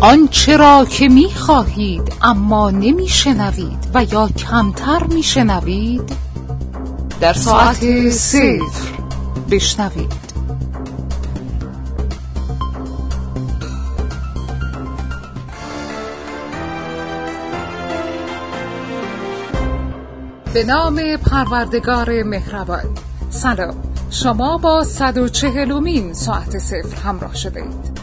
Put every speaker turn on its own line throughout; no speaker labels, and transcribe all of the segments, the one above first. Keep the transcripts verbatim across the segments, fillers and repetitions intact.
آنچه را که می خواهید اما نمی شنوید و یا کمتر می شنوید در ساعت صفر بشنوید. به نام پروردگار مهربان. سلام، شما با صد و چهلمین ساعت صفر همراه شده اید.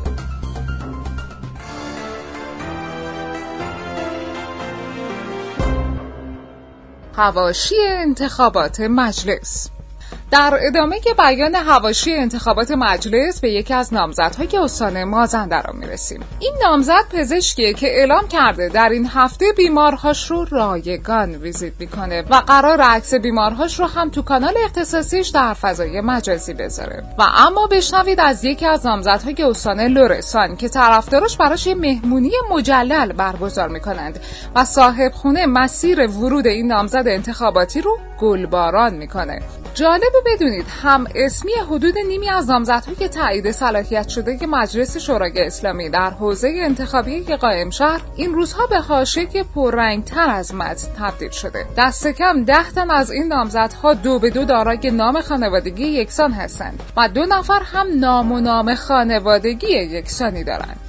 حواشی انتخابات مجلس. در ادامه بیان حواشی انتخابات مجلس به یکی از نامزدهای استان مازندران میرسیم. این نامزد پزشکیه که اعلام کرده در این هفته بیمارهاش رو رایگان ویزیت میکنه و قرار عکس بیمارهاش رو هم تو کانال اختصاصیش در فضای مجازی بذاره. و اما بشنوید از یکی از نامزدهای استان لرستان که طرفداراش براش یه مهمونی مجلل برگزار میکنند و صاحب خونه مسیر ورود این نامزد انتخاباتی رو گلباران میکنه. جالبه بدونید هم اسمی حدود نیمی از نامزدهای تایید صلاحیت شده که مجلس شورای اسلامی در حوزه انتخابی قائم شهر این روزها به حاشیه پررنگتر از متن تبدیل شده. دست کم ده تن از این نامزدها دو به دو دارای نام خانوادگی یکسان هستند و دو نفر هم نام و نام خانوادگی یکسانی دارند.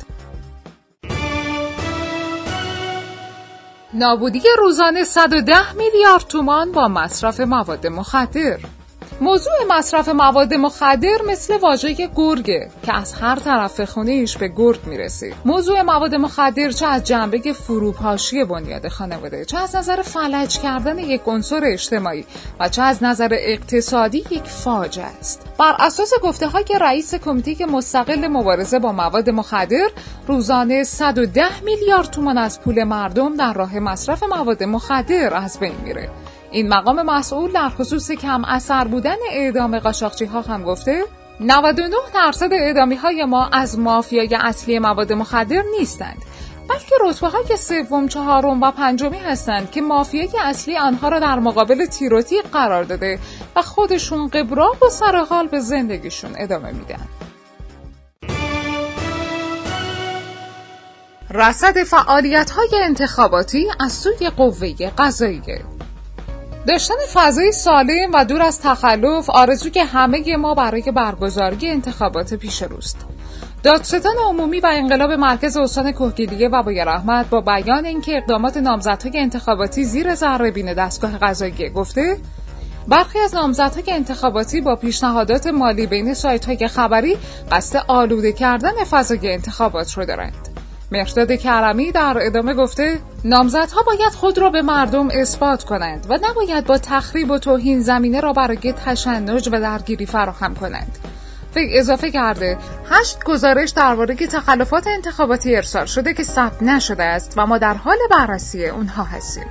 نابودی روزانه صد و ده میلیارد تومان با مصرف مواد مخدر. موضوع مصرف مواد مخدر مثل واژه گرگه که از هر طرف خونه‌ایش به گرگ میرسه. موضوع مواد مخدر چه از جنبه فروپاشی بنیاد خانواده، چه از نظر فلج کردن یک عنصر اجتماعی و چه از نظر اقتصادی یک فاجعه است. بر اساس گفته‌های رئیس کمیته مستقل مبارزه با مواد مخدر، روزانه صد و ده میلیارد تومان از پول مردم در راه مصرف مواد مخدر از بین میره. این مقام مسئول در خصوص کم اثر بودن اعدام قاچاقچی ها هم گفته نود و نه درصد اعدامی های ما از مافیای اصلی مواد مخدر نیستند، بلکه رتبه های سوم، چهارم و پنجمی هستند که مافیای اصلی آنها را در مقابل تیر و تیغ قرار داده و خودشون قبراب و سرحال به زندگیشون ادامه میدن. رصد فعالیت‌های انتخاباتی از سوی قوه قضاییه. داشتن فضای سالم و دور از تخلف آرزوی همه ما برای برگزاری انتخابات پیش روست. دادستان عمومی و انقلاب مرکز استان کهگیلویه و بویراحمد با بیان اینکه اقدامات نامزدهای انتخاباتی زیر ذره‌بین دستگاه قضاییه گفته برخی از نامزدهای انتخاباتی با پیشنهادات مالی بین سایت‌های خبری قصد آلوده کردن فضای انتخابات رو دارند. مهرداد کرمی در ادامه گفته نامزدها باید خود را به مردم اثبات کنند و نباید با تخریب و توهین زمینه را برای تشنج و درگیری فراهم کنند. وی اضافه کرده هشت گزارش درباره تخلفات انتخاباتی ارسال شده که ثبت نشده است و ما در حال بررسی اونها هستیم.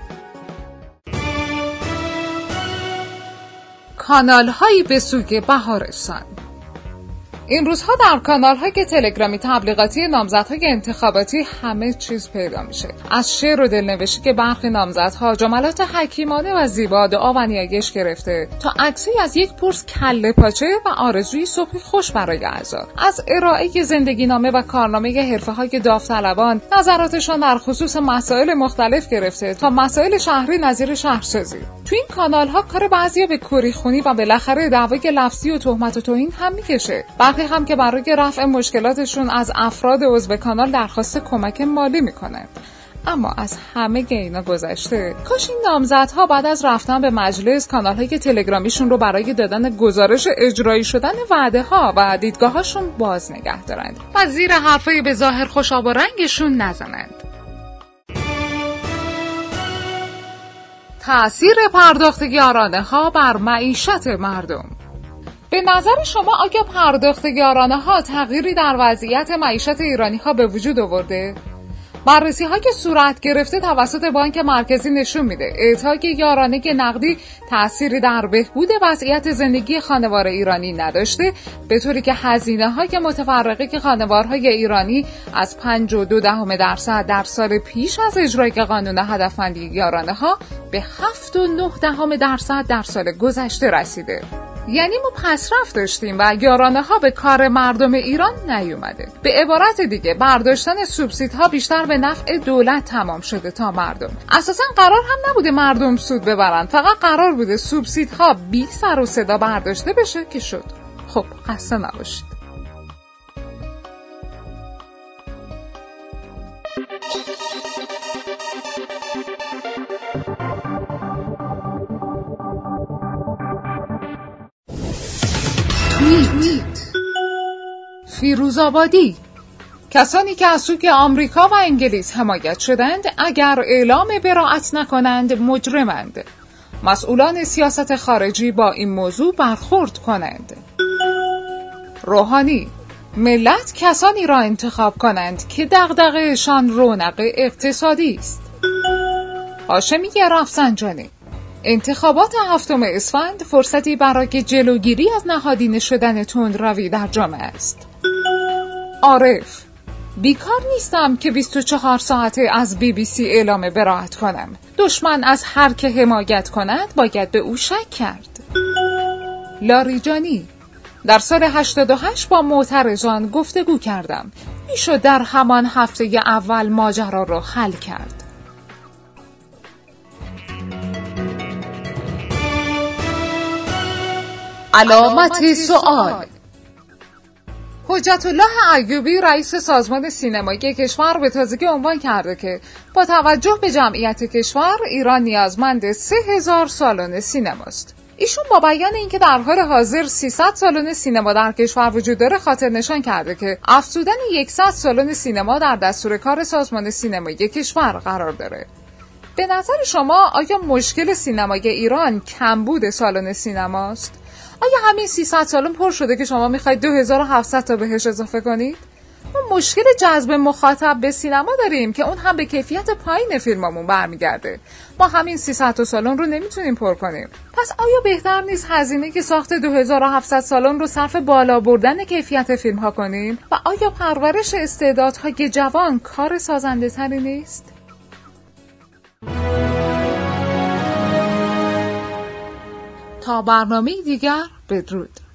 کانال‌هایی به سوی بهارستان. این روزها در کانال‌های تلگرامی تبلیغاتی نامزدهای انتخاباتی همه چیز پیدا میشه. از شعر و دلنوشتی که برخی نامزدها جملات حکیمانه و زیبا دعا و نیایش گرفته تا عکسی از یک پرس کله پاچه و آرزوی صبح خوش برای اعضا. از ارائه زندگی نامه و کارنامه حرفه‌های داوطلبان، نظراتشان در خصوص مسائل مختلف گرفته تا مسائل شهری نظیر شهرسازی. تو این کانال‌ها کار بعضیا به کریخونی و بالاخره دعوای لفظی و تهمت و توهین هم میکشه. برخی هم که برای رفع مشکلاتشون از افراد عضو کانال درخواست کمک مالی میکنند. اما از همه اینا گذشته، کاش این نامزدها بعد از رفتن به مجلس کانال‌های تلگرامیشون رو برای دادن گزارش اجرایی شدن وعده‌ها و دیدگاهاشون باز نگه دارند و زیر حرفای به ظاهر خوشاب و رنگشون نزنند. تأثیر پرداخت یارانه ها بر معیشت مردم. به نظر شما آیا پرداخت یارانه ها تغییری در وضعیت معیشت ایرانی ها به وجود آورده؟ بررسی ها که صورت گرفته توسط بانک مرکزی نشون میده اعطای یارانه نقدی تأثیری در بهبود وضعیت زندگی خانوار ایرانی نداشته، به طوری که هزینه های متفرقه که خانوارهای ایرانی از پنج و دو دهم درصد در سال پیش از اجرای قانون هدفمندی یارانه ها به هفت و نه دهم درصد در سال گذشته رسیده. یعنی ما پسرفت داشتیم و یارانه ها به کار مردم ایران نیومده. به عبارت دیگه برداشتن سوبسیدها بیشتر به نفع دولت تمام شده تا مردم. اساسا قرار هم نبوده مردم سود ببرن، فقط قرار بوده سوبسیدها بی سر و صدا برداشته بشه که شد. خب خسته نباشید. توییت فیروزآبادی: کسانی که از سوی آمریکا و انگلیس حمایت شدند اگر اعلام براءت نکنند مجرمند. مسئولان سیاست خارجی با این موضوع برخورد کنند. روحانی: ملت کسانی را انتخاب کنند که دغدغه‌شان رونق اقتصادی است. هاشمی رفسنجانی: انتخابات هفتم اسفند فرصتی برای جلوگیری از نهادینه شدن تندروی در جامعه است. عارف: بیکار نیستم که بیست و چهار ساعته از بی بی سی اعلام براءت کنم. دشمن از هر که حمایت کند باید به او شک کرد. لاریجانی: در سال هشتاد و هشت با معترضان گفتگو کردم. میشد در همان هفته اول ماجرا را حل کرد. علامت سوال: حجت الله ایوبی رئیس سازمان سینمایی کشور به تازگی عنوان کرده که با توجه به جمعیت کشور ایران نیازمند سه هزار سالن سینماست. ایشون با بیان اینکه در حال حاضر سیصد سالن سینما در کشور وجود داره خاطر نشان کرده که افزودن صد سالن سینما در دستور کار سازمان سینمایی کشور قرار داره. به نظر شما آیا مشکل سینمای ایران کمبود سالن سینماست؟ آیا همین سیصد سالن پر شده که شما میخواید دو هزار و هفتصد تا بهش اضافه کنید؟ ما مشکل جذب مخاطب به سینما داریم که اون هم به کیفیت پایین فیلمامون برمیگرده. ما همین سیصد تا سالن رو نمیتونیم پر کنیم. پس آیا بهتر نیست هزینه که ساخت دو هزار و هفتصد سالن رو صرف بالا بردن کیفیت فیلم ها کنیم؟ و آیا پرورش استعدادهای جوان کار سازنده تری نیست؟ تا برنامه دیگر بدرود.